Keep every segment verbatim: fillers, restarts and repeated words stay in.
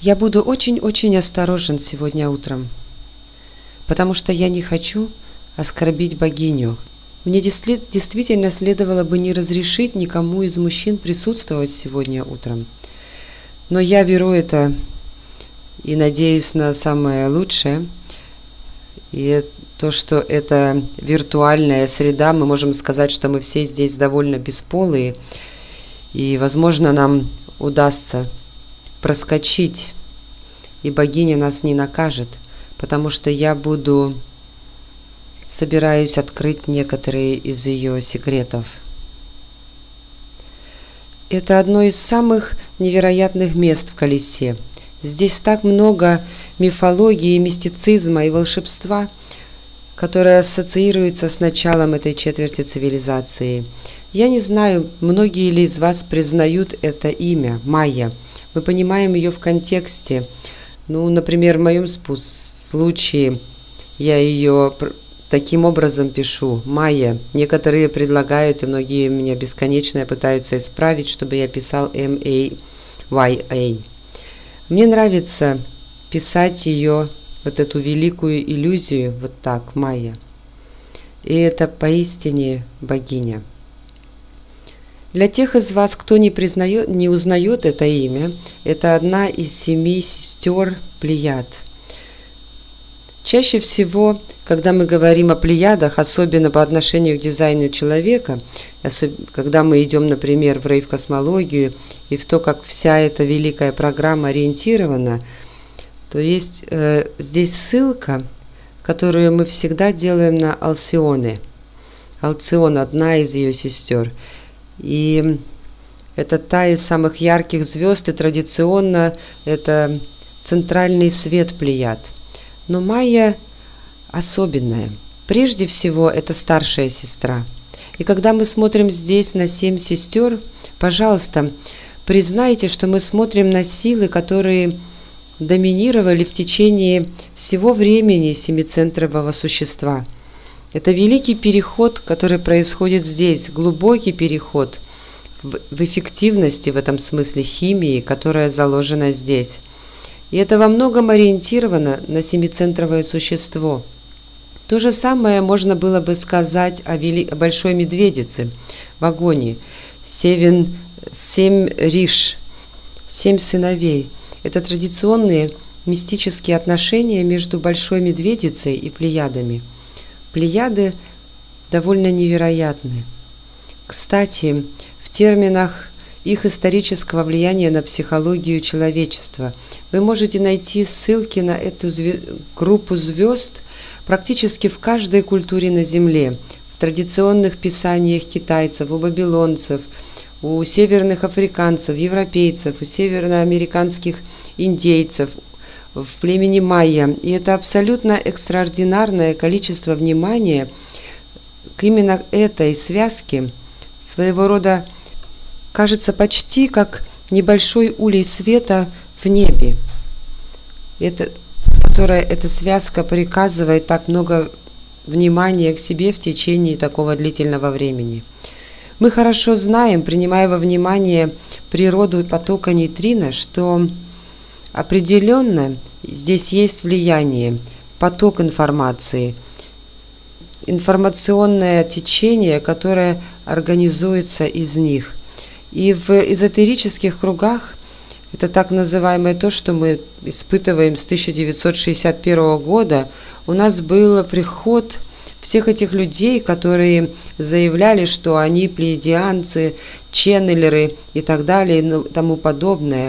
Я буду очень-очень осторожен сегодня утром, потому что я не хочу оскорбить богиню. Мне действительно следовало бы не разрешить никому из мужчин присутствовать сегодня утром. Но я беру это и надеюсь на самое лучшее. И то, что это виртуальная среда, мы можем сказать, что мы все здесь довольно бесполые. И, возможно, нам удастся проскочить, и богиня нас не накажет, потому что я буду, собираюсь открыть некоторые из ее секретов. Это одно из самых невероятных мест в колесе. Здесь так много мифологии, мистицизма и волшебства, которое ассоциируется с началом этой четверти цивилизации. Я не знаю, многие ли из вас признают это имя, Майя. Мы понимаем ее в контексте. Ну, например, в моем случае я ее таким образом пишу. Майя. Некоторые предлагают, и многие меня бесконечно пытаются исправить, чтобы я писал эм эй уай эй. Мне нравится писать ее, вот эту великую иллюзию, вот так, Майя. И это поистине богиня. Для тех из вас, кто не признает, не узнает это имя, это одна из семи сестер Плеяд. Чаще всего, когда мы говорим о Плеядах, особенно по отношению к дизайну человека, когда мы идем, например, в рейв-космологию и в то, как вся эта великая программа ориентирована, то есть э, здесь ссылка, которую мы всегда делаем на Алционе. Алцион – одна из ее сестер. И это та из самых ярких звезд, и традиционно это центральный свет Плеяд. Но Майя особенная. Прежде всего, это старшая сестра. И когда мы смотрим здесь на семь сестер, пожалуйста, признайте, что мы смотрим на силы, которые доминировали в течение всего времени семицентрового существа. Это великий переход, который происходит здесь, глубокий переход в, в эффективности, в этом смысле химии, которая заложена здесь. И это во многом ориентировано на семицентровое существо. То же самое можно было бы сказать о, вели... о Большой Медведице, в Агоне. Севен... Семь риш, семь сыновей. Это традиционные мистические отношения между Большой Медведицей и Плеядами. Плеяды довольно невероятны. Кстати, в терминах их исторического влияния на психологию человечества вы можете найти ссылки на эту зве- группу звезд практически в каждой культуре на Земле, в традиционных писаниях китайцев, у вавилонцев, у северных африканцев, европейцев, у североамериканских индейцев, в племени майя. И это абсолютно экстраординарное количество внимания к именно этой связке, своего рода, кажется, почти как небольшой улей света в небе, это, которая эта связка приказывает так много внимания к себе в течение такого длительного времени. Мы хорошо знаем, принимая во внимание природу потока нейтрино, что определенно здесь есть влияние, поток информации, информационное течение, которое организуется из них. И в эзотерических кругах это так называемое то, что мы испытываем с тысяча девятьсот шестьдесят первого года, у нас был приход всех этих людей, которые заявляли, что они плеядианцы, ченнелеры и так далее и тому подобное.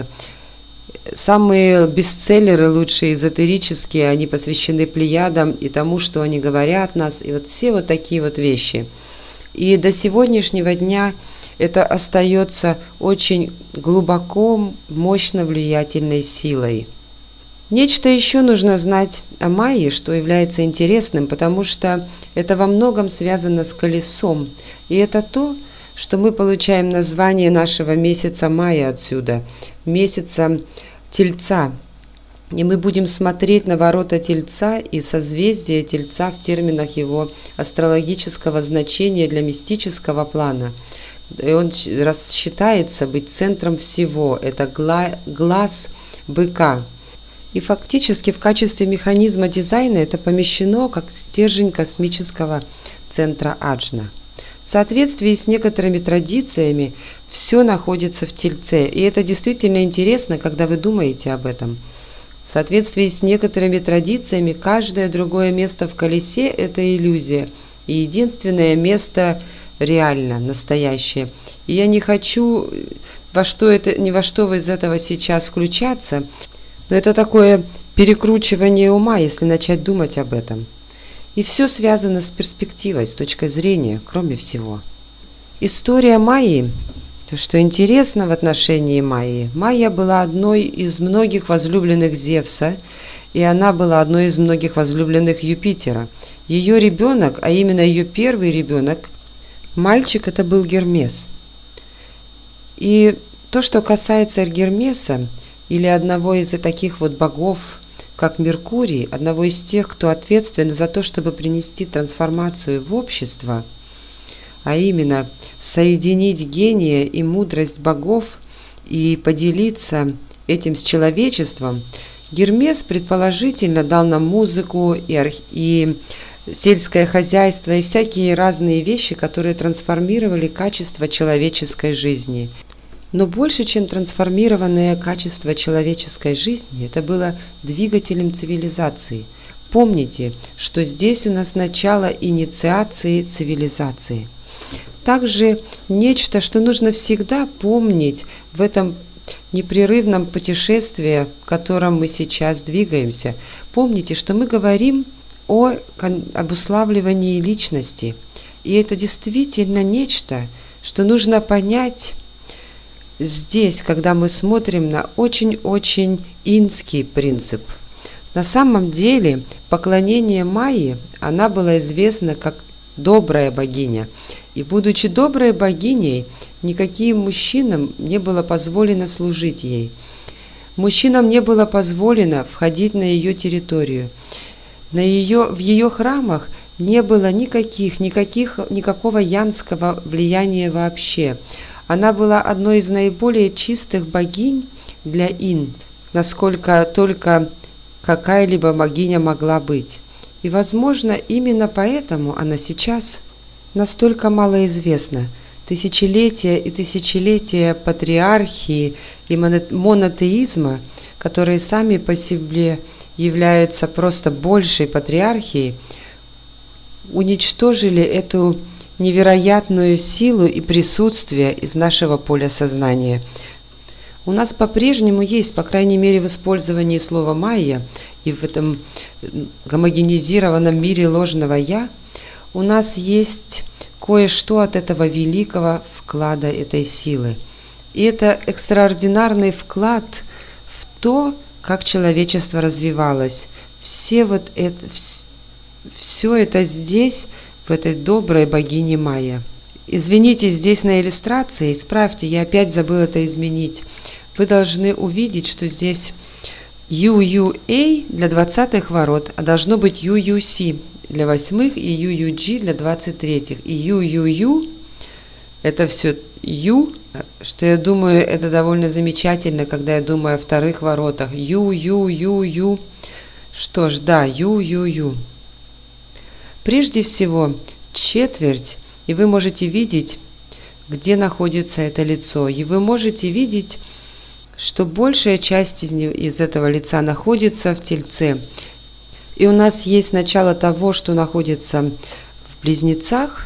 Самые бестселлеры, лучшие эзотерические, они посвящены плеядам и тому, что они говорят нас, и вот все вот такие вот вещи. И до сегодняшнего дня это остается очень глубоко, мощно влиятельной силой. Нечто еще нужно знать о Майе, что является интересным, потому что это во многом связано с колесом. И это то, что мы получаем название нашего месяца Майя отсюда, месяца Тельца. И мы будем смотреть на ворота Тельца и созвездие Тельца в терминах его астрологического значения для мистического плана. И он считается быть центром всего. Это глаз быка. И фактически в качестве механизма дизайна это помещено как стержень космического центра Аджна. В соответствии с некоторыми традициями все находится в Тельце, и это действительно интересно, когда вы думаете об этом. В соответствии с некоторыми традициями каждое другое место в колесе – это иллюзия, и единственное место реально, настоящее. И я не хочу во что это, ни во что из этого сейчас включаться, но это такое перекручивание ума, если начать думать об этом. И все связано с перспективой, с точкой зрения, кроме всего. История Майи, то, что интересно в отношении Майи. Майя была одной из многих возлюбленных Зевса, и она была одной из многих возлюбленных Юпитера. Ее ребенок, а именно ее первый ребенок, мальчик, это был Гермес. И то, что касается Гермеса, или одного из таких вот богов, как Меркурий, одного из тех, кто ответственен за то, чтобы принести трансформацию в общество, а именно соединить гения и мудрость богов и поделиться этим с человечеством, Гермес предположительно дал нам музыку и, арх... и сельское хозяйство и всякие разные вещи, которые трансформировали качество человеческой жизни. Но больше, чем трансформированное качество человеческой жизни, это было двигателем цивилизации. Помните, что здесь у нас начало инициации цивилизации. Также нечто, что нужно всегда помнить в этом непрерывном путешествии, в котором мы сейчас двигаемся. Помните, что мы говорим о обуславливании личности. И это действительно нечто, что нужно понять здесь, когда мы смотрим на очень-очень инский принцип. На самом деле, поклонение Майи, она была известна как добрая богиня. И будучи доброй богиней, никаким мужчинам не было позволено служить ей. Мужчинам не было позволено входить на ее территорию. На ее, в ее храмах не было никаких, никаких, никакого янского влияния вообще. Она была одной из наиболее чистых богинь для ин, насколько только какая-либо богиня могла быть. И, возможно, именно поэтому она сейчас настолько малоизвестна. Тысячелетия и тысячелетия патриархии и монотеизма, которые сами по себе являются просто большей патриархией, уничтожили эту невероятную силу и присутствие из нашего поля сознания. У нас по-прежнему есть, по крайней мере в использовании слова «майя» и в этом гомогенизированном мире ложного «я», у нас есть кое-что от этого великого вклада этой силы. И это экстраординарный вклад в то, как человечество развивалось. Все вот это, все это здесь, в этой доброй богине Майя. Извините, здесь на иллюстрации, исправьте, я опять забыл это изменить. Вы должны увидеть, что здесь ю ю эй для двадцатых ворот, а должно быть ю ю си для восьмых и ю ю джи для двадцать третьих. И ю ю ю это все ю, что я думаю, это довольно замечательно, когда я думаю о вторых воротах. ю ю ю ю. Что ж, да, ю ю ю. Прежде всего, четверть, и вы можете видеть, где находится это лицо. И вы можете видеть, что большая часть из, него, из этого лица находится в Тельце. И у нас есть начало того, что находится в Близнецах,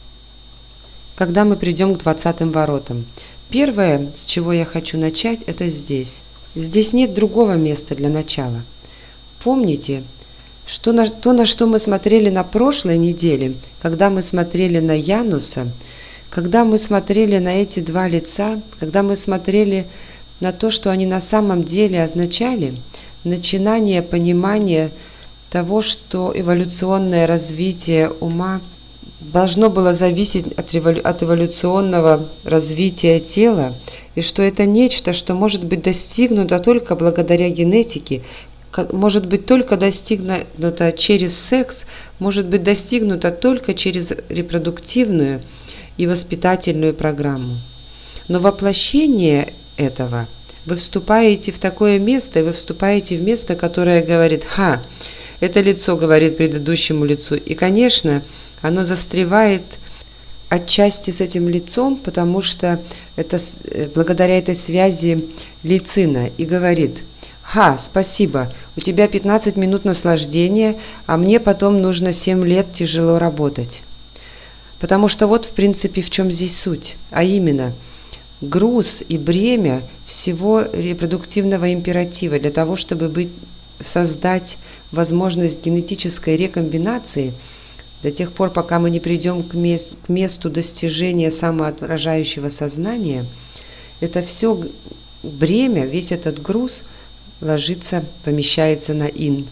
когда мы придем к двадцатым воротам. Первое, с чего я хочу начать, это здесь. Здесь нет другого места для начала. Помните, что на, то, на что мы смотрели на прошлой неделе, когда мы смотрели на Януса, когда мы смотрели на эти два лица, когда мы смотрели на то, что они на самом деле означали, начинание понимания того, что эволюционное развитие ума должно было зависеть от, револю... от эволюционного развития тела, и что это нечто, что может быть достигнуто только благодаря генетике, может быть только достигнуто через секс, может быть достигнуто только через репродуктивную и воспитательную программу. Но воплощение этого, Вы вступаете в такое место, и вы вступаете в место, которое говорит: «Ха, это лицо говорит предыдущему лицу». И, конечно, оно застревает отчасти с этим лицом, потому что это благодаря этой связи лицина и говорит: «Ха, спасибо, у тебя пятнадцать минут наслаждения, а мне потом нужно семь лет тяжело работать». Потому что вот, в принципе, в чем здесь суть, а именно груз и бремя всего репродуктивного императива для того, чтобы быть, создать возможность генетической рекомбинации, до тех пор, пока мы не придем к, мест, к месту достижения самоотражающего сознания, это все бремя, весь этот груз ложится, помещается на ин.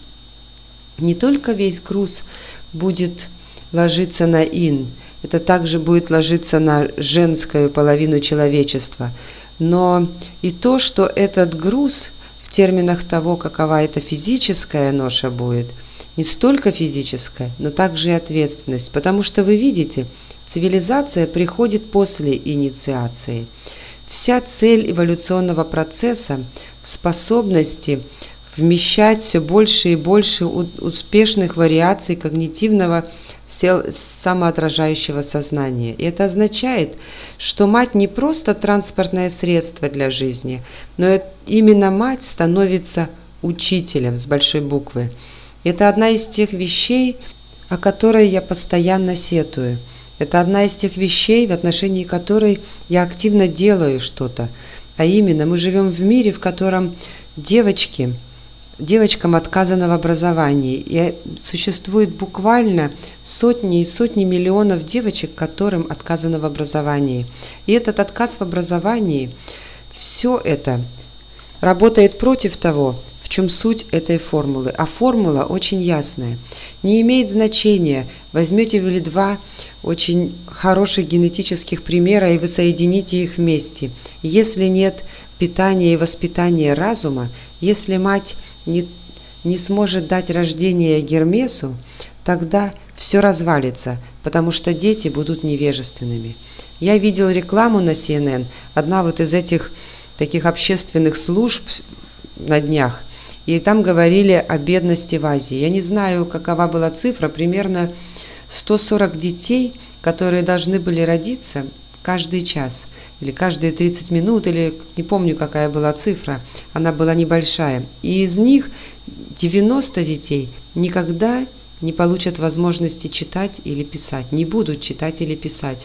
Не только весь груз будет ложиться на ин, это также будет ложиться на женскую половину человечества, но и то, что этот груз в терминах того, какова эта физическая ноша будет, не столько физическая, но также и ответственность, потому что вы видите, цивилизация приходит после инициации. Вся цель эволюционного процесса в способности вмещать все больше и больше успешных вариаций когнитивного самоотражающего сознания. И это означает, что мать не просто транспортное средство для жизни, но именно мать становится учителем с большой буквы. Это одна из тех вещей, о которой я постоянно сетую. Это одна из тех вещей, в отношении которой я активно делаю что-то. А именно, мы живем в мире, в котором девочки, девочкам отказано в образовании. И существует буквально сотни и сотни миллионов девочек, которым отказано в образовании. И этот отказ в образовании, все это работает против того, в чем суть этой формулы. А формула очень ясная. Не имеет значения, возьмете вы ли два очень хороших генетических примера и вы соедините их вместе. Если нет питания и воспитания разума, если мать не, не сможет дать рождение Гермесу, тогда все развалится, потому что дети будут невежественными. Я видел рекламу на си эн эн, одна вот из этих таких общественных служб на днях, и там говорили о бедности в Азии. Я не знаю, какова была цифра, примерно сто сорок детей, которые должны были родиться каждый час, или каждые тридцать минут, или не помню, какая была цифра, она была небольшая. И из них девяносто детей никогда не получат возможности читать или писать, не будут читать или писать.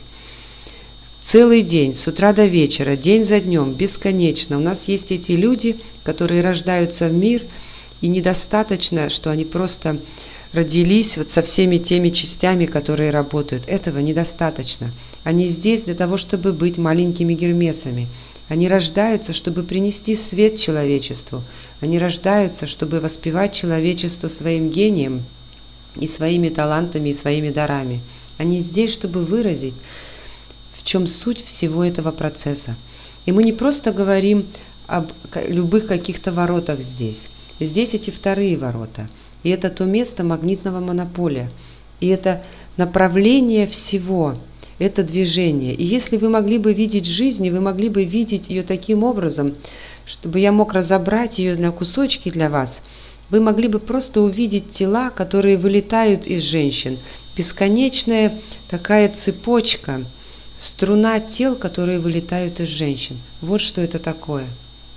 Целый день, с утра до вечера, день за днем, бесконечно. У нас есть эти люди, которые рождаются в мир, и недостаточно, что они просто родились вот со всеми теми частями, которые работают. Этого недостаточно. Они здесь для того, чтобы быть маленькими Гермесами. Они рождаются, чтобы принести свет человечеству. Они рождаются, чтобы воспевать человечество своим гением и своими талантами, и своими дарами. Они здесь, чтобы выразить, в чем суть всего этого процесса. И мы не просто говорим об любых каких-то воротах здесь. Здесь эти вторые ворота. И это то место магнитного монополя. И это направление всего, это движение. И если вы могли бы видеть жизнь, и вы могли бы видеть ее таким образом, чтобы я мог разобрать ее на кусочки для вас, вы могли бы просто увидеть тела, которые вылетают из женщин. Бесконечная такая цепочка, струна тел, которые вылетают из женщин. Вот что это такое.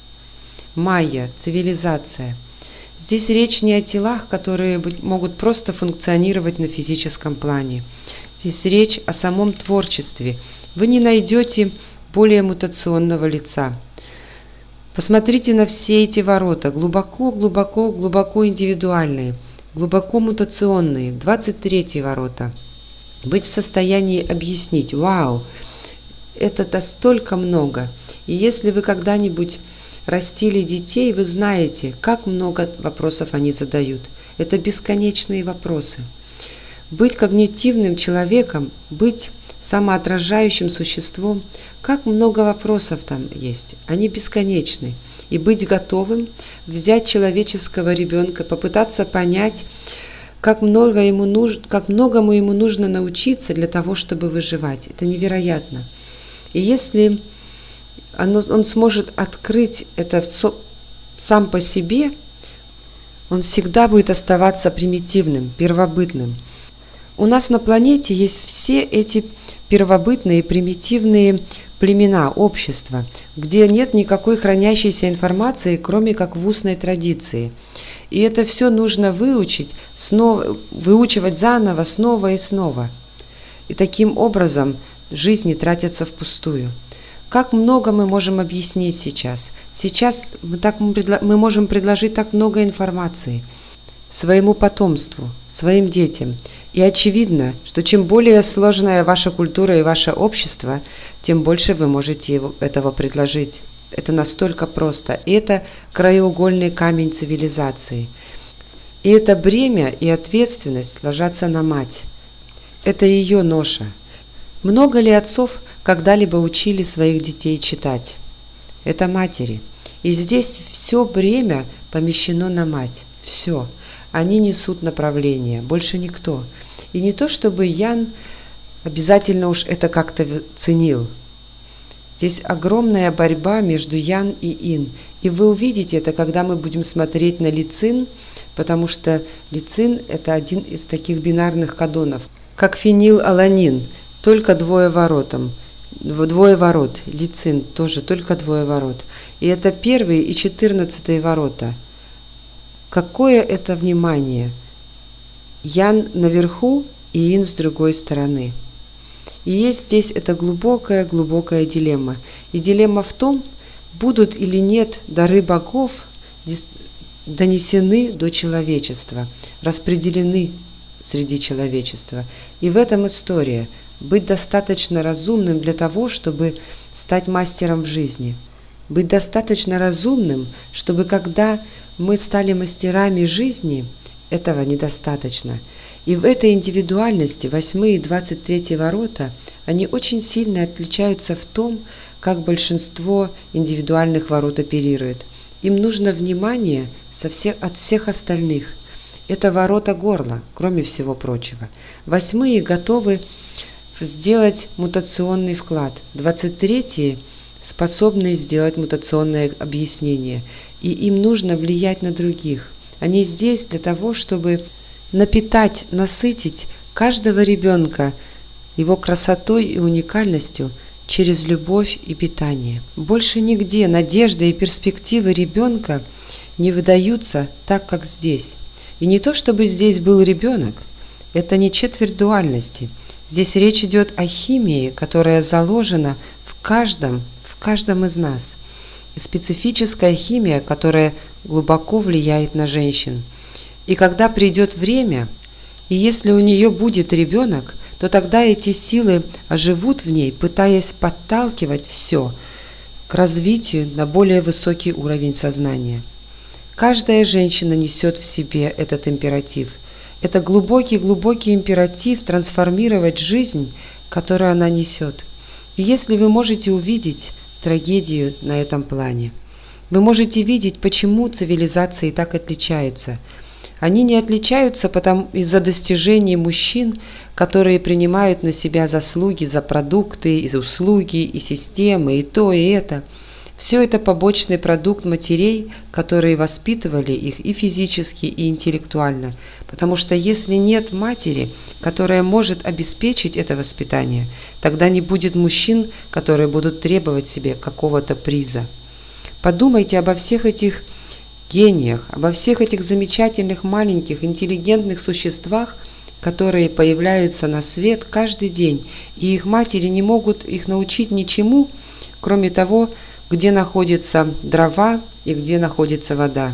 Майя, цивилизация. Здесь речь не о телах, которые могут просто функционировать на физическом плане. Здесь речь о самом творчестве. Вы не найдете более мутационного лица. Посмотрите на все эти ворота, глубоко, глубоко, глубоко индивидуальные, глубоко мутационные. двадцать третьи ворота. Быть в состоянии объяснить: вау, это-то столько много. И если вы когда-нибудь растили детей, вы знаете, как много вопросов они задают. Это бесконечные вопросы. Быть когнитивным человеком, быть самоотражающим существом, как много вопросов там есть. Они бесконечны. И быть готовым взять человеческого ребенка, попытаться понять, как много ему нужно, как многому ему нужно научиться для того, чтобы выживать. Это невероятно. И если оно, он сможет открыть это со, сам по себе, он всегда будет оставаться примитивным, первобытным. У нас на планете есть все эти первобытные, примитивные племена, общества, где нет никакой хранящейся информации, кроме как в устной традиции. И это все нужно выучить, снова, выучивать заново, снова и снова. И таким образом жизни тратятся впустую. Как много мы можем объяснить сейчас? Сейчас мы, так, мы можем предложить так много информации своему потомству, своим детям. И очевидно, что чем более сложная ваша культура и ваше общество, тем больше вы можете этого предложить. Это настолько просто. И это краеугольный камень цивилизации. И это бремя и ответственность ложатся на мать. Это ее ноша. Много ли отцов когда-либо учили своих детей читать? Это матери. И здесь все бремя помещено на мать. Все. Они несут направление, больше никто. И не то, чтобы Ян обязательно уж это как-то ценил. Здесь огромная борьба между Ян и Ин. И вы увидите это, когда мы будем смотреть на Ли Цин, потому что Ли Цин – это один из таких бинарных кодонов, как фенилаланин, только двое воротом. Двое ворот. Ли Цин тоже только двое ворот. И это первый и четырнадцатый ворота. Какое это внимание! Ян наверху и Ин с другой стороны. И есть здесь эта глубокая-глубокая дилемма. И дилемма в том, будут или нет дары богов донесены до человечества, распределены среди человечества. И в этом история. Быть достаточно разумным для того, чтобы стать мастером в жизни. Быть достаточно разумным, чтобы когда мы стали мастерами жизни, этого недостаточно. И в этой индивидуальности восьмые и двадцать третьи ворота, они очень сильно отличаются в том, как большинство индивидуальных ворот оперирует. Им нужно внимание со всех, от всех остальных. Это ворота горла, кроме всего прочего. Восьмые готовы сделать мутационный вклад. двадцать третьи способны сделать мутационное объяснение. И им нужно влиять на других. Они здесь для того, чтобы напитать, насытить каждого ребенка его красотой и уникальностью через любовь и питание. Больше нигде надежды и перспективы ребенка не выдаются так, как здесь. И не то, чтобы здесь был ребенок, это не четверть дуальности. Здесь речь идет о химии, которая заложена в каждом, в каждом из нас. И специфическая химия, которая глубоко влияет на женщин. И когда придет время, и если у нее будет ребенок, то тогда эти силы оживут в ней, пытаясь подталкивать все к развитию на более высокий уровень сознания. Каждая женщина несет в себе этот императив. Это глубокий-глубокий императив трансформировать жизнь, которую она несет. И если вы можете увидеть трагедию на этом плане, вы можете видеть, почему цивилизации так отличаются. Они не отличаются потому, из-за достижений мужчин, которые принимают на себя заслуги за продукты, и услуги, и системы, и то, и это. Все это побочный продукт матерей, которые воспитывали их и физически, и интеллектуально. Потому что если нет матери, которая может обеспечить это воспитание, тогда не будет мужчин, которые будут требовать себе какого-то приза. Подумайте обо всех этих гениях, обо всех этих замечательных маленьких интеллигентных существах, которые появляются на свет каждый день, и их матери не могут их научить ничему, кроме того, где находятся дрова и где находится вода.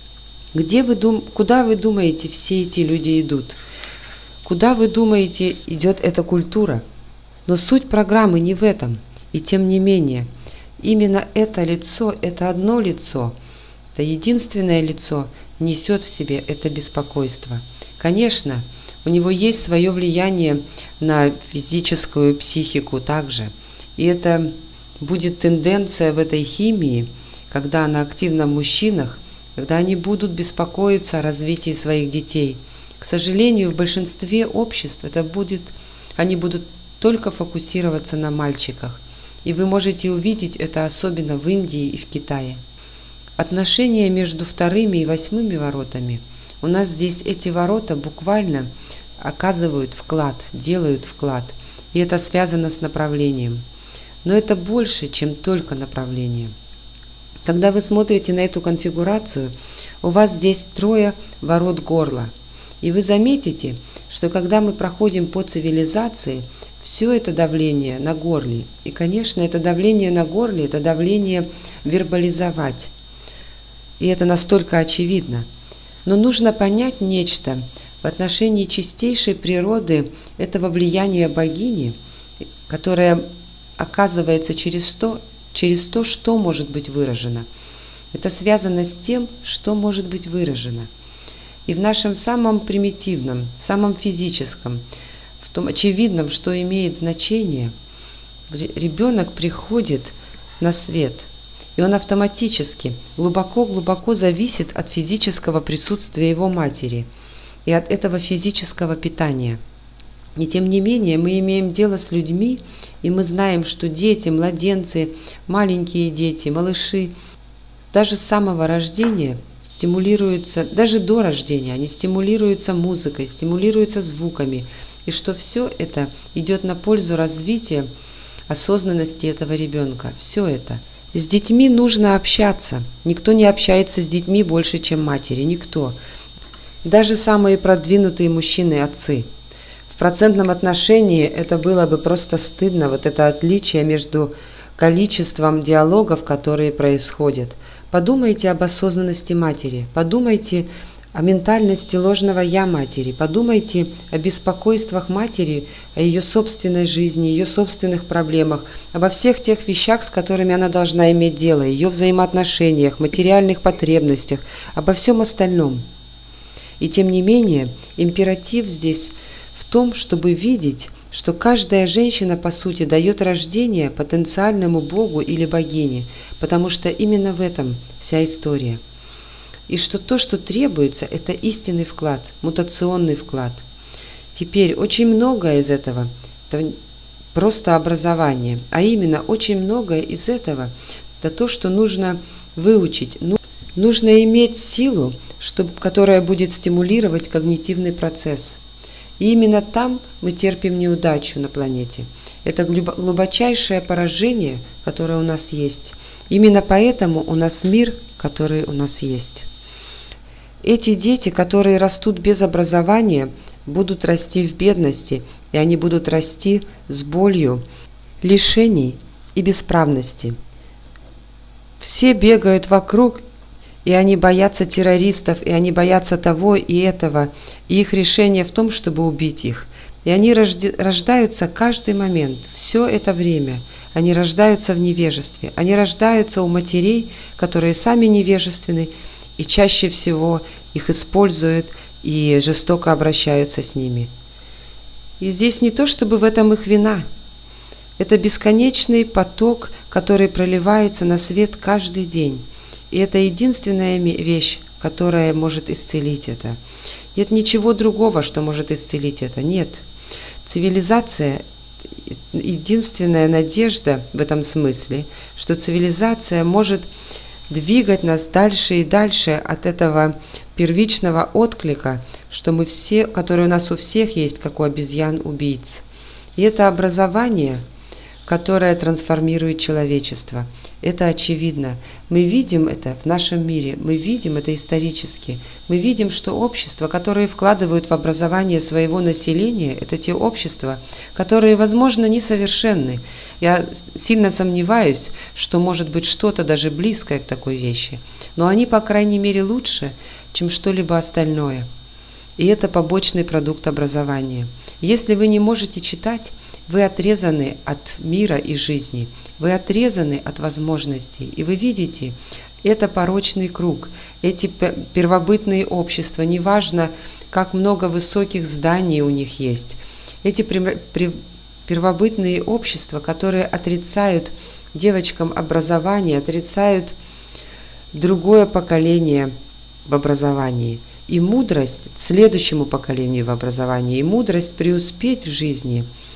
Где вы дум... Куда вы думаете, все эти люди идут? Куда вы думаете, идет эта культура? Но суть программы не в этом. И тем не менее, именно это лицо, это одно лицо, это единственное лицо несет в себе это беспокойство. Конечно, у него есть свое влияние на физическую психику также. И это будет тенденция в этой химии, когда она активна в мужчинах, когда они будут беспокоиться о развитии своих детей. К сожалению, в большинстве обществ это будет, они будут только фокусироваться на мальчиках. И вы можете увидеть это особенно в Индии и в Китае. Отношения между вторыми и восьмыми воротами. У нас здесь эти ворота буквально оказывают вклад, делают вклад. И это связано с направлением. Но это больше, чем только направление. Когда вы смотрите на эту конфигурацию, у вас здесь трое ворот горла. И вы заметите, что когда мы проходим по цивилизации, все это давление на горле. И, конечно, это давление на горле, это давление вербализовать. И это настолько очевидно. Но нужно понять нечто в отношении чистейшей природы этого влияния богини, которое оказывается через то, через то, что может быть выражено. Это связано с тем, что может быть выражено. И в нашем самом примитивном, самом физическом, в том очевидном, что имеет значение, ребенок приходит на свет, и он автоматически, глубоко-глубоко зависит от физического присутствия его матери и от этого физического питания. И тем не менее мы имеем дело с людьми, и мы знаем, что дети, младенцы, маленькие дети, малыши, даже с самого рождения стимулируются, даже до рождения, они стимулируются музыкой, стимулируются звуками, и что все это идет на пользу развития осознанности этого ребенка. Все это. С детьми нужно общаться. Никто не общается с детьми больше, чем матери. Никто. Даже самые продвинутые мужчины-отцы. В процентном отношении это было бы просто стыдно, вот это отличие между количеством диалогов, которые происходят. Подумайте об осознанности матери, подумайте о ментальности ложного «я» матери, подумайте о беспокойствах матери, о ее собственной жизни, ее собственных проблемах, обо всех тех вещах, с которыми она должна иметь дело, ее взаимоотношениях, материальных потребностях, обо всем остальном. И тем не менее, императив здесь в том, чтобы видеть, что каждая женщина, по сути, дает рождение потенциальному богу или богине, потому что именно в этом вся история. И что то, что требуется, это истинный вклад, мутационный вклад. Теперь очень многое из этого – это просто образование, а именно очень многое из этого – это то, что нужно выучить. Нужно иметь силу, чтобы, которая будет стимулировать когнитивный процесс. И именно там мы терпим неудачу на планете. Это глубочайшее поражение, которое у нас есть. Именно поэтому у нас мир, который у нас есть. Эти дети, которые растут без образования, будут расти в бедности, и они будут расти с болью, лишений и бесправности. Все бегают вокруг, и они боятся террористов, и они боятся того и этого, и их решение в том, чтобы убить их. И они рождаются каждый момент, все это время. Они рождаются в невежестве, они рождаются у матерей, которые сами невежественны, и чаще всего их используют и жестоко обращаются с ними. И здесь не то, чтобы в этом их вина. Это бесконечный поток, который проливается на свет каждый день. И это единственная вещь, которая может исцелить это. Нет ничего другого, что может исцелить это. Нет. Цивилизация – единственная надежда в этом смысле, что цивилизация может двигать нас дальше и дальше от этого первичного отклика, что мы все, который у нас у всех есть, как у обезьян-убийц. И это образование, которое трансформирует человечество. Это очевидно. Мы видим это в нашем мире, мы видим это исторически. Мы видим, что общества, которые вкладывают в образование своего населения, это те общества, которые, возможно, несовершенны. Я сильно сомневаюсь, что может быть что-то даже близкое к такой вещи. Но они, по крайней мере, лучше, чем что-либо остальное. И это побочный продукт образования. Если вы не можете читать, вы отрезаны от мира и жизни, вы отрезаны от возможностей. И вы видите, это порочный круг, эти первобытные общества, неважно, как много высоких зданий у них есть, эти первобытные общества, которые отрицают девочкам образование, отрицают другое поколение в образовании. И мудрость следующему поколению в образовании, и мудрость преуспеть в жизни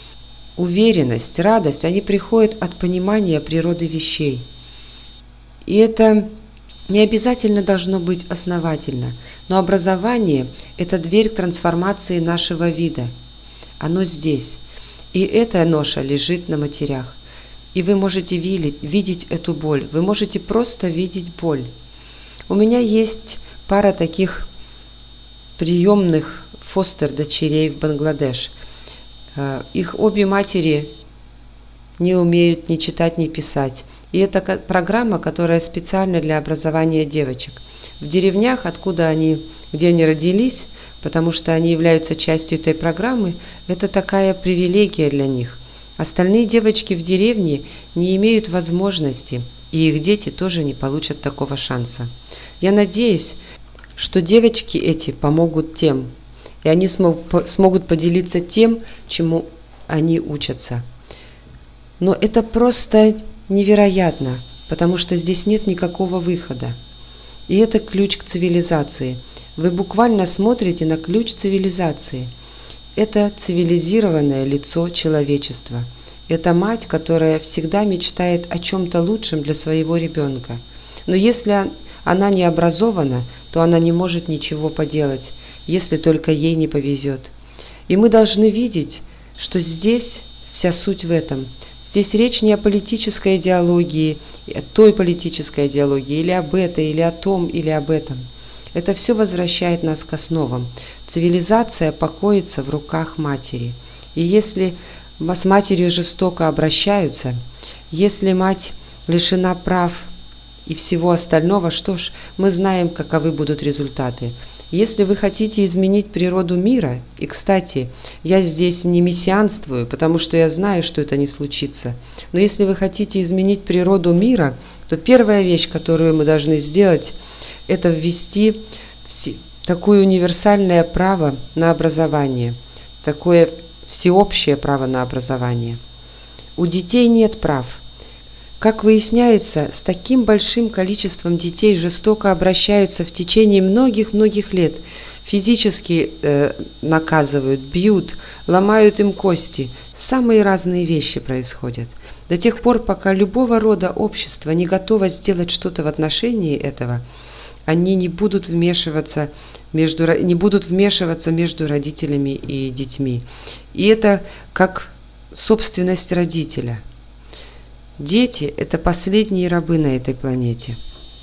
уверенность, радость, они приходят от понимания природы вещей. И это не обязательно должно быть основательно, но образование – это дверь к трансформации нашего вида. Оно здесь. И эта ноша лежит на матерях. И вы можете видеть, видеть эту боль, вы можете просто видеть боль. У меня есть пара таких приемных фостер-дочерей в Бангладеш. Их обе матери не умеют ни читать, ни писать. И это программа, которая специально для образования девочек. В деревнях, откуда они, где они родились, потому что они являются частью этой программы, это такая привилегия для них. Остальные девочки в деревне не имеют возможности, и их дети тоже не получат такого шанса. Я надеюсь, что девочки эти помогут тем, и они смог, смогут поделиться тем, чему они учатся. Но это просто невероятно, потому что здесь нет никакого выхода. И это ключ к цивилизации. Вы буквально смотрите на ключ цивилизации. Это цивилизированное лицо человечества. Это мать, которая всегда мечтает о чем-то лучшем для своего ребенка. Но если она не образована, то она не может ничего поделать, если только ей не повезет. И мы должны видеть, что здесь вся суть в этом. Здесь речь не о политической идеологии, о той политической идеологии, или об этой, или о том, или об этом. Это все возвращает нас к основам. Цивилизация покоится в руках матери. И если с матерью жестоко обращаются, если мать лишена прав и всего остального, что ж, мы знаем, каковы будут результаты. Если вы хотите изменить природу мира, и, кстати, я здесь не мессианствую, потому что я знаю, что это не случится, но если вы хотите изменить природу мира, то первая вещь, которую мы должны сделать, это ввести такое универсальное право на образование, такое всеобщее право на образование. У детей нет прав. Как выясняется, с таким большим количеством детей жестоко обращаются в течение многих-многих лет. Физически э, наказывают, бьют, ломают им кости. Самые разные вещи происходят. До тех пор, пока любого рода общество не готово сделать что-то в отношении этого, они не будут вмешиваться между, не будут вмешиваться между родителями и детьми. И это как собственность родителя. Дети – это последние рабы на этой планете.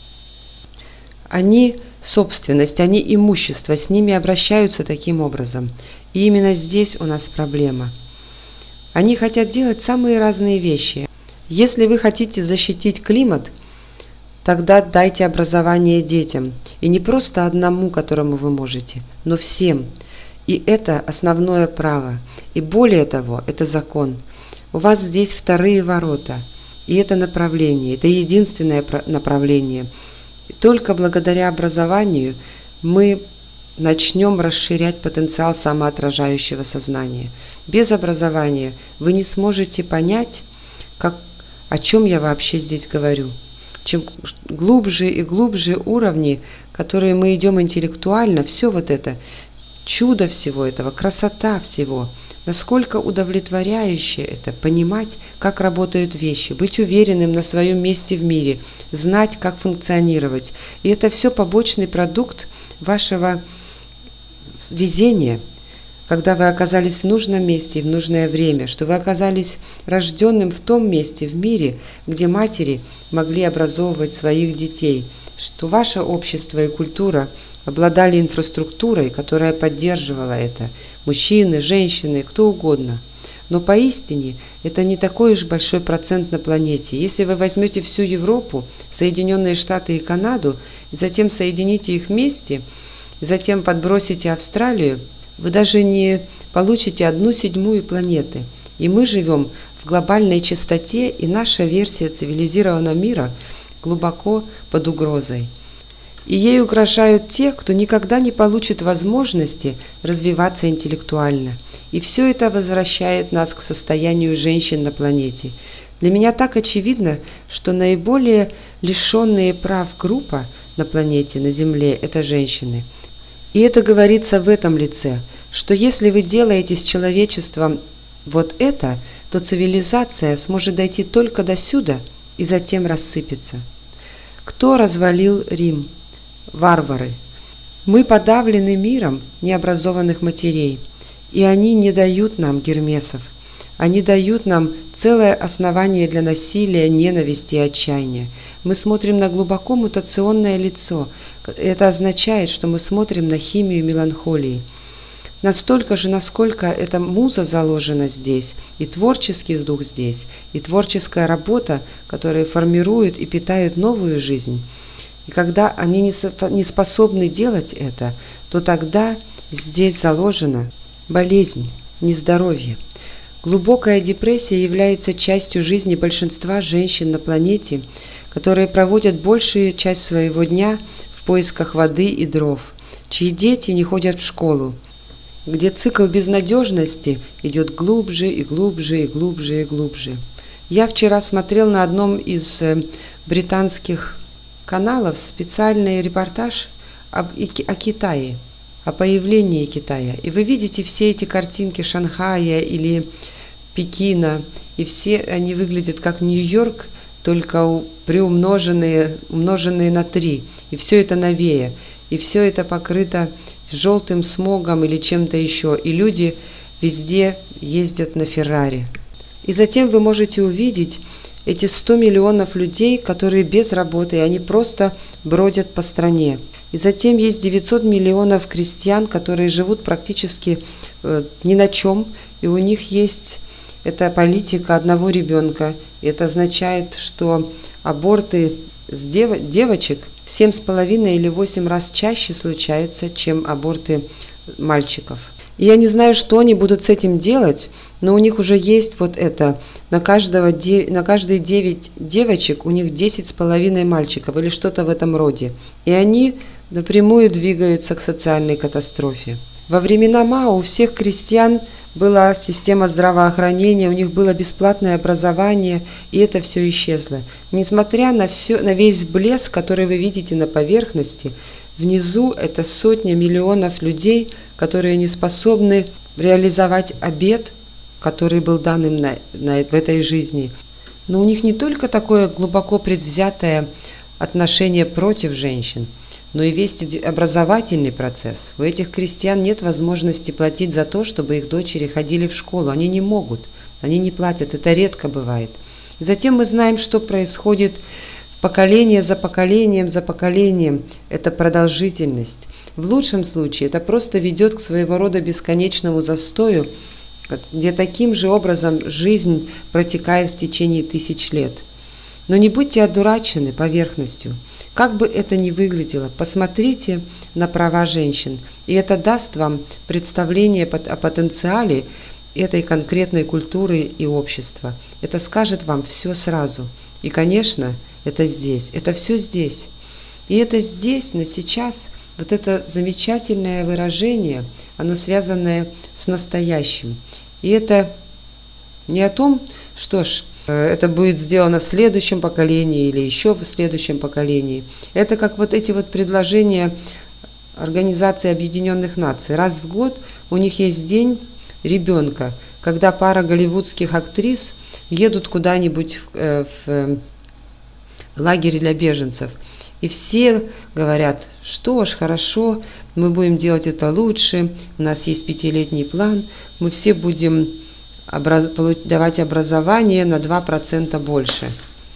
Они собственность, они имущество, с ними обращаются таким образом. И именно здесь у нас проблема. Они хотят делать самые разные вещи. Если вы хотите защитить климат, тогда дайте образование детям. И не просто одному, которому вы можете, но всем. И это основное право. И более того, это закон. У вас здесь вторые ворота. И это направление, это единственное направление. И только благодаря образованию мы начнем расширять потенциал самоотражающего сознания. Без образования вы не сможете понять, как, о чем я вообще здесь говорю. Чем глубже и глубже уровни, которые мы идем интеллектуально, все вот это, чудо всего этого, красота всего, насколько удовлетворяюще это понимать, как работают вещи, быть уверенным на своем месте в мире, знать, как функционировать. И это все побочный продукт вашего везения, когда вы оказались в нужном месте и в нужное время, что вы оказались рожденным в том месте в мире, где матери могли образовывать своих детей, что ваше общество и культура обладали инфраструктурой, которая поддерживала это. Мужчины, женщины, кто угодно. Но поистине это не такой уж большой процент на планете. Если вы возьмете всю Европу, Соединенные Штаты и Канаду, и затем соедините их вместе, и затем подбросите Австралию, вы даже не получите одну седьмую планеты. И мы живем в глобальной чистоте, и наша версия цивилизированного мира глубоко под угрозой. И ей угрожают те, кто никогда не получит возможности развиваться интеллектуально. И все это возвращает нас к состоянию женщин на планете. Для меня так очевидно, что наиболее лишенные прав группа на планете, на Земле – это женщины. И это говорится в этом лице, что если вы делаете с человечеством вот это, то цивилизация сможет дойти только до сюда и затем рассыпется. Кто развалил Рим? Варвары. Мы подавлены миром необразованных матерей, и они не дают нам гермесов. Они дают нам целое основание для насилия, ненависти и отчаяния. Мы смотрим на глубоко мутационное лицо. Это означает, что мы смотрим на химию меланхолии. Настолько же, насколько эта муза заложена здесь, и творческий дух здесь, и творческая работа, которая формирует и питает новую жизнь. И когда они не способны делать это, то тогда здесь заложена болезнь, нездоровье. Глубокая депрессия является частью жизни большинства женщин на планете, которые проводят большую часть своего дня в поисках воды и дров, чьи дети не ходят в школу, где цикл безнадежности идет глубже и глубже и глубже и глубже. Я вчера смотрел на одном из британских каналов специальный репортаж об, о Китае, о появлении Китая. И вы видите все эти картинки Шанхая или Пекина, и все они выглядят как Нью-Йорк, только приумноженные, умноженные на три. И все это новее. И все это покрыто желтым смогом или чем-то еще. И люди везде ездят на Феррари. И затем вы можете увидеть эти сто миллионов людей, которые без работы, и они просто бродят по стране. И затем есть девятьсот миллионов крестьян, которые живут практически э, ни на чем, и у них есть эта политика одного ребенка. Это означает, что аборты с дев... девочек в семь с половиной или восемь раз чаще случаются, чем аборты мальчиков. И я не знаю, что они будут с этим делать, но у них уже есть вот это. На, каждого де... на каждые девять девочек у них десять с половиной мальчиков или что-то в этом роде. И они напрямую двигаются к социальной катастрофе. Во времена Мао у всех крестьян была система здравоохранения, у них было бесплатное образование, и это все исчезло. Несмотря на, все, на весь блеск, который вы видите на поверхности, внизу это сотни миллионов людей, которые не способны реализовать обет, который был дан им на, на, в этой жизни. Но у них не только такое глубоко предвзятое отношение против женщин, но и весь образовательный процесс. У этих крестьян нет возможности платить за то, чтобы их дочери ходили в школу. Они не могут, они не платят, это редко бывает. И затем мы знаем, что происходит поколение за поколением за поколением. Это продолжительность. В лучшем случае это просто ведет к своего рода бесконечному застою, где таким же образом жизнь протекает в течение тысяч лет. Но не будьте одурачены поверхностью. Как бы это ни выглядело, посмотрите на права женщин, и это даст вам представление о потенциале этой конкретной культуры и общества. Это скажет вам все сразу. И, конечно, это здесь, это все здесь. И это здесь, на сейчас, вот это замечательное выражение, оно связанное с настоящим. И это не о том, что ж, это будет сделано в следующем поколении или еще в следующем поколении. Это как вот эти вот предложения Организации Объединенных Наций. Раз в год у них есть день ребенка, когда пара голливудских актрис едут куда-нибудь в, в лагерь для беженцев. И все говорят, что ж, хорошо, мы будем делать это лучше, у нас есть пятилетний план, мы все будем Образ... давать образование на два процента больше.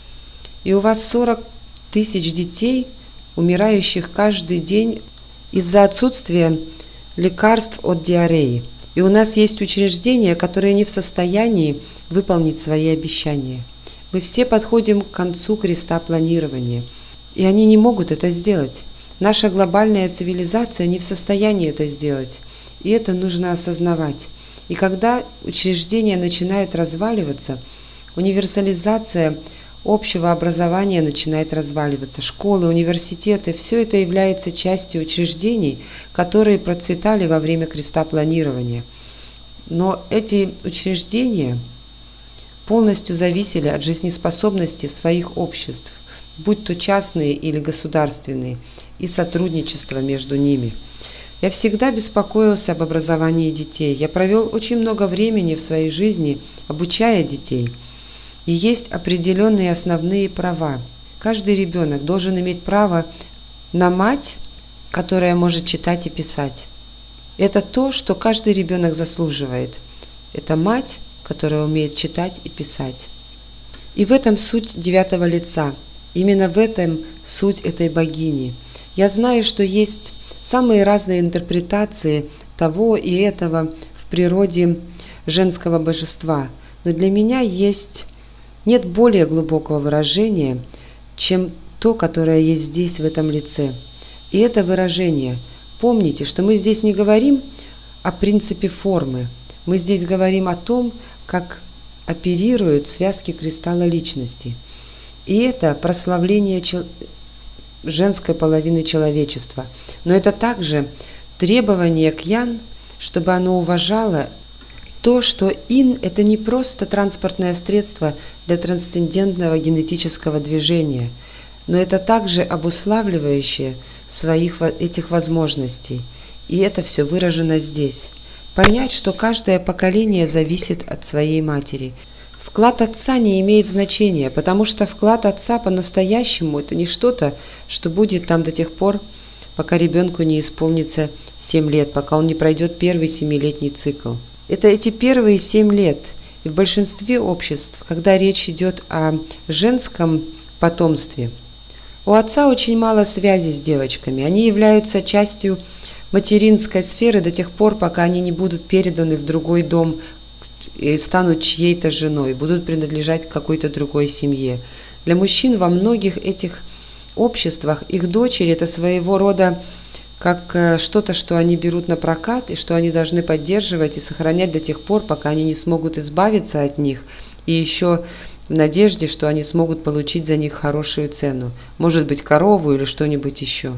И у вас сорок тысяч детей, умирающих каждый день из-за отсутствия лекарств от диареи. И у нас есть учреждения, которые не в состоянии выполнить свои обещания. Мы все подходим к концу креста планирования, и они не могут это сделать. Наша глобальная цивилизация не в состоянии это сделать, и это нужно осознавать. И когда учреждения начинают разваливаться, универсализация общего образования начинает разваливаться, школы, университеты, все это является частью учреждений, которые процветали во время креста планирования. Но эти учреждения полностью зависели от жизнеспособности своих обществ, будь то частные или государственные, и сотрудничества между ними. Я всегда беспокоился об образовании детей. Я провел очень много времени в своей жизни, обучая детей. И есть определенные основные права. Каждый ребенок должен иметь право на мать, которая может читать и писать. Это то, что каждый ребенок заслуживает. Это мать, которая умеет читать и писать. И в этом суть девятого лица. Именно в этом суть этой богини. Я знаю, что есть самые разные интерпретации того и этого в природе женского божества. Но для меня есть, нет более глубокого выражения, чем то, которое есть здесь, в этом лице. И это выражение. Помните, что мы здесь не говорим о принципе формы. Мы здесь говорим о том, как оперируют связки кристалла личности. И это прославление чел... женской половины человечества. Но это также требование к Ян, чтобы оно уважало то, что Ин – это не просто транспортное средство для трансцендентного генетического движения, но это также обуславливающее своих этих возможностей. И это все выражено здесь. Понять, что каждое поколение зависит от своей матери. Вклад отца не имеет значения, потому что вклад отца по-настоящему – это не что-то, что будет там до тех пор, пока ребенку не исполнится семь лет, пока он не пройдет первый семилетний цикл. Это эти первые семь лет. И в большинстве обществ, когда речь идет о женском потомстве, у отца очень мало связи с девочками. Они являются частью материнской сферы до тех пор, пока они не будут переданы в другой дом и станут чьей-то женой, будут принадлежать какой-то другой семье. Для мужчин во многих этих обществах их дочери – это своего рода как что-то, что они берут на прокат и что они должны поддерживать и сохранять до тех пор, пока они не смогут избавиться от них, и еще в надежде, что они смогут получить за них хорошую цену, может быть, корову или что-нибудь еще.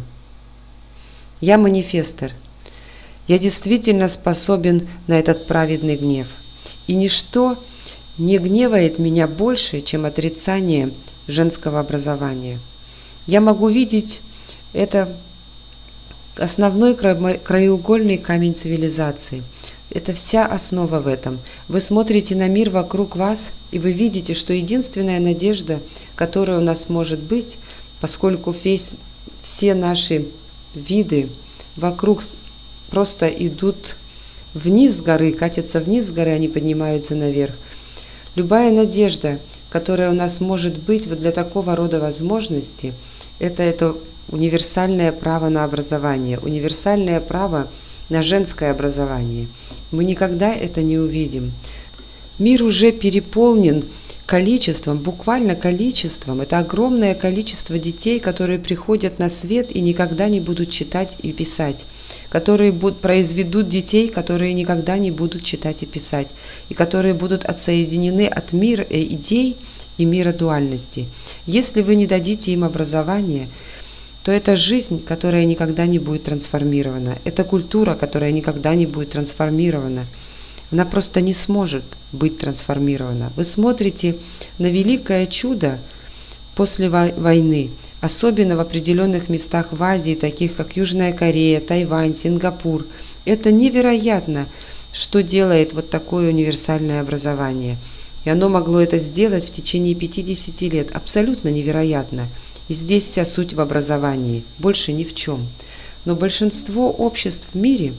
Я манифестор. Я действительно способен на этот праведный гнев. И ничто не гневает меня больше, чем отрицание женского образования. Я могу видеть это основной краеугольный камень цивилизации. Это вся основа в этом. Вы смотрите на мир вокруг вас, и вы видите, что единственная надежда, которая у нас может быть, поскольку весь, все наши виды вокруг просто идут вниз с горы, катятся вниз с горы, они поднимаются наверх. Любая надежда, которая у нас может быть вот для такого рода возможности, это, это универсальное право на образование, универсальное право на женское образование. Мы никогда это не увидим. Мир уже переполнен количеством, буквально количеством. Это огромное количество детей, которые приходят на свет и никогда не будут читать и писать, которые будут, произведут детей, которые никогда не будут читать и писать, и которые будут отсоединены от мира идей и мира дуальности. Если вы не дадите им образование, то это жизнь, которая никогда не будет трансформирована. Это культура, которая никогда не будет трансформирована. Она просто не сможет быть трансформирована. Вы смотрите на великое чудо после войны, особенно в определенных местах в Азии, таких как Южная Корея, Тайвань, Сингапур. Это невероятно, что делает вот такое универсальное образование. И оно могло это сделать в течение пятидесяти лет. Абсолютно невероятно. И здесь вся суть в образовании, больше ни в чем. Но большинство обществ в мире,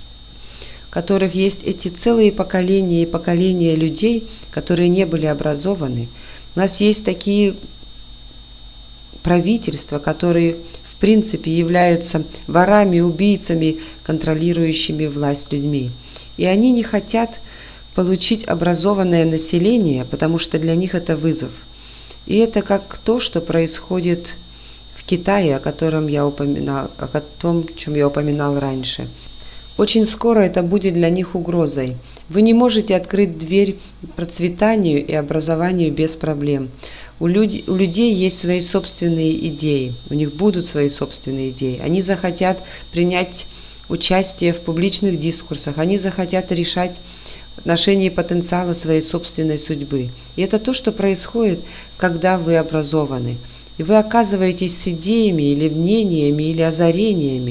в которых есть эти целые поколения и поколения людей, которые не были образованы, у нас есть такие правительства, которые в принципе являются ворами, убийцами, контролирующими власть людьми. И они не хотят получить образованное население, потому что для них это вызов. И это как то, что происходит в Китае, о котором я упоминал, о том, о чем я упоминал раньше. Очень скоро это будет для них угрозой. Вы не можете открыть дверь процветанию и образованию без проблем. У, люд, у людей есть свои собственные идеи, у них будут свои собственные идеи. Они захотят принять участие в публичных дискурсах, они захотят решать в отношении потенциала своей собственной судьбы. И это то, что происходит, когда вы образованы. И вы оказываетесь с идеями или мнениями или озарениями,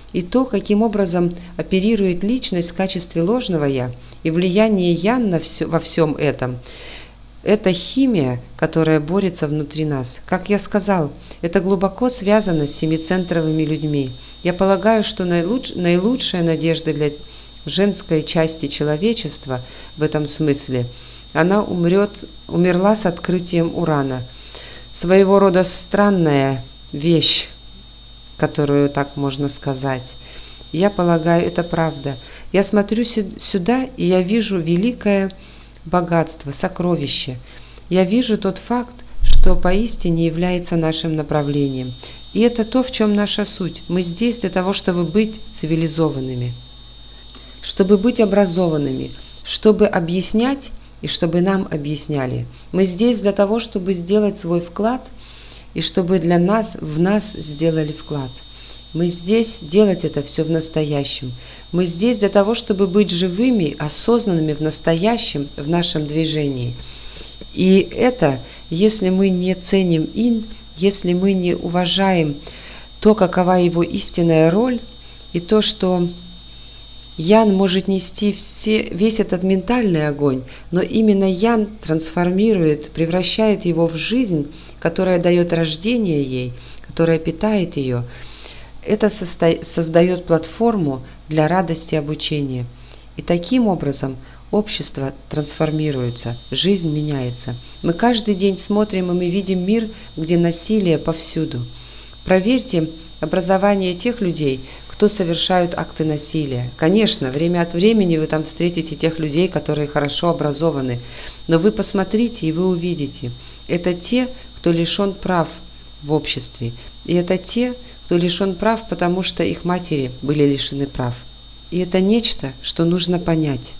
и то, каким образом оперирует личность в качестве ложного «я», и влияние «ян» на все, во всем этом, это химия, которая борется внутри нас. Как я сказал, это глубоко связано с семицентровыми людьми. Я полагаю, что наилуч... наилучшая надежда для женской части человечества в этом смысле, она умрет, умерла с открытием урана. Своего рода странная вещь, которую так можно сказать. Я полагаю, это правда. Я смотрю сюда, и я вижу великое богатство, сокровище. Я вижу тот факт, что поистине является нашим направлением. И это то, в чем наша суть. Мы здесь для того, чтобы быть цивилизованными, чтобы быть образованными, чтобы объяснять и чтобы нам объясняли. Мы здесь для того, чтобы сделать свой вклад и чтобы для нас, в нас сделали вклад. Мы здесь делать это все в настоящем. Мы здесь для того, чтобы быть живыми, осознанными в настоящем, в нашем движении. И это, если мы не ценим ин, если мы не уважаем то, какова его истинная роль, и то, что ян может нести все, весь этот ментальный огонь, но именно ян трансформирует, превращает его в жизнь, которая дает рождение ей, которая питает ее. Это состо... создает платформу для радости обучения. И таким образом общество трансформируется, жизнь меняется. Мы каждый день смотрим, и мы видим мир, где насилие повсюду. Проверьте образование тех людей, кто совершают акты насилия. Конечно, время от времени вы там встретите тех людей, которые хорошо образованы, но вы посмотрите, и вы увидите. Это те, кто лишен прав в обществе. И это те, кто лишен прав, потому что их матери были лишены прав. И это нечто, что нужно понять.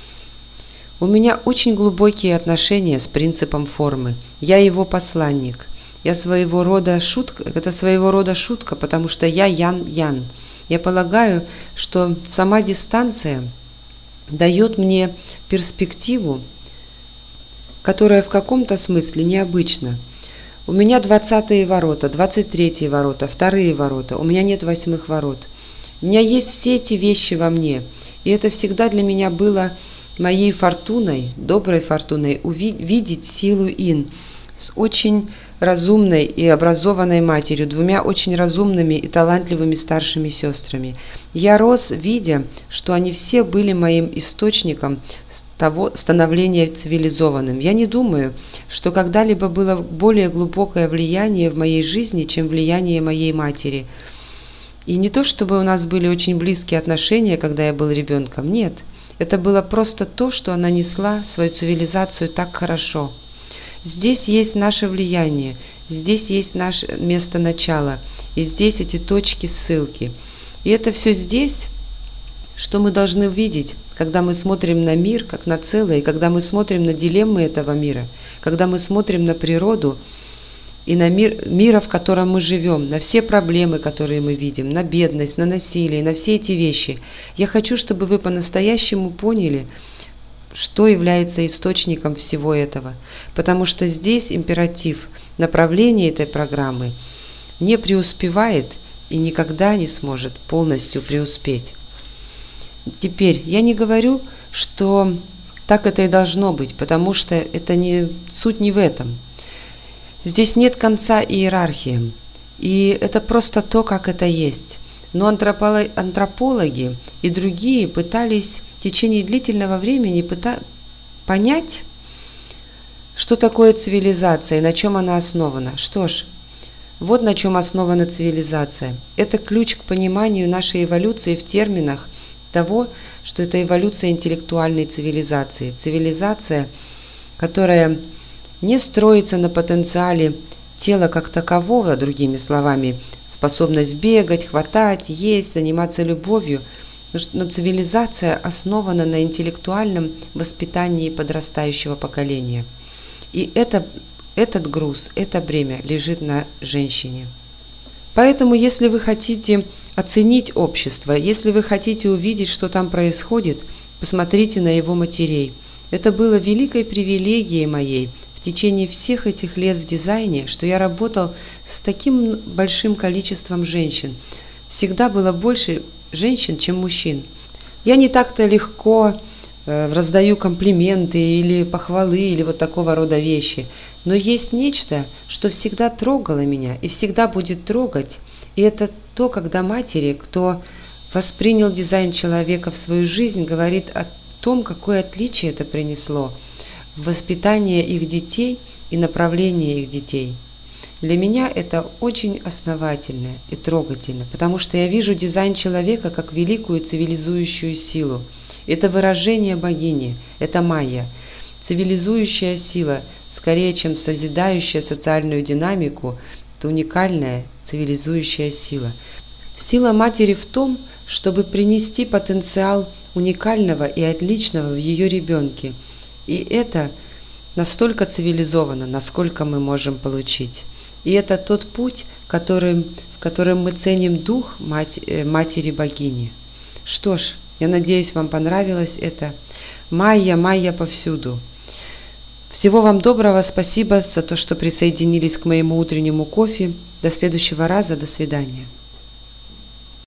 У меня очень глубокие отношения с принципом формы. Я его посланник. Я своего рода шутка, это своего рода шутка, потому что я ян-ян. Я полагаю, что сама дистанция дает мне перспективу, которая в каком-то смысле необычна. У меня двадцатые ворота, двадцать третьи ворота, вторые ворота. У меня нет восьмых ворот. У меня есть все эти вещи во мне. И это всегда для меня было моей фортуной, доброй фортуной, увидеть силу ин с очень разумной и образованной матерью, двумя очень разумными и талантливыми старшими сестрами. Я рос, видя, что они все были моим источником того становления цивилизованным. Я не думаю, что когда-либо было более глубокое влияние в моей жизни, чем влияние моей матери. И не то, чтобы у нас были очень близкие отношения, когда я был ребенком, нет. Это было просто то, что она несла свою цивилизацию так хорошо. Здесь есть наше влияние, здесь есть наше место начала, и здесь эти точки ссылки. И это все здесь, что мы должны видеть, когда мы смотрим на мир как на целое, и когда мы смотрим на дилеммы этого мира, когда мы смотрим на природу и на мир, мира, в котором мы живем, на все проблемы, которые мы видим, на бедность, на насилие, на все эти вещи. Я хочу, чтобы вы по-настоящему поняли, что является источником всего этого. Потому что здесь императив, направление этой программы не преуспевает и никогда не сможет полностью преуспеть. Теперь, я не говорю, что так это и должно быть, потому что это не, суть не в этом. Здесь нет конца иерархии, и это просто то, как это есть. Но антропологи и другие пытались в течение длительного времени пыта- понять, что такое цивилизация и на чем она основана. Что ж, вот на чем основана цивилизация. Это ключ к пониманию нашей эволюции в терминах того, что это эволюция интеллектуальной цивилизации. Цивилизация, которая не строится на потенциале тела как такового, другими словами, способность бегать, хватать, есть, заниматься любовью, но цивилизация основана на интеллектуальном воспитании подрастающего поколения. И это, этот груз, это бремя лежит на женщине. Поэтому, если вы хотите оценить общество, если вы хотите увидеть, что там происходит, посмотрите на его матерей. Это было великой привилегией моей в течение всех этих лет в дизайне, что я работал с таким большим количеством женщин. всегда было больше женщин, чем мужчин. Я не так-то легко э, раздаю комплименты или похвалы, или вот такого рода вещи. Но есть нечто, что всегда трогало меня и всегда будет трогать. И это то, когда матери, кто воспринял дизайн человека в свою жизнь, говорит о том, какое отличие это принесло в воспитание их детей и направление их детей. Для меня это очень основательно и трогательно, потому что я вижу дизайн человека как великую цивилизующую силу. Это выражение богини, это майя. Цивилизующая сила, скорее, чем созидающая социальную динамику, это уникальная цивилизующая сила. Сила матери в том, чтобы принести потенциал уникального и отличного в ее ребенке. И это настолько цивилизованно, насколько мы можем получить. И это тот путь, который, в котором мы ценим дух мать, э, матери-богини. Что ж, я надеюсь, вам понравилось это. Майя, майя повсюду. Всего вам доброго, спасибо за то, что присоединились к моему утреннему кофе. До следующего раза, до свидания.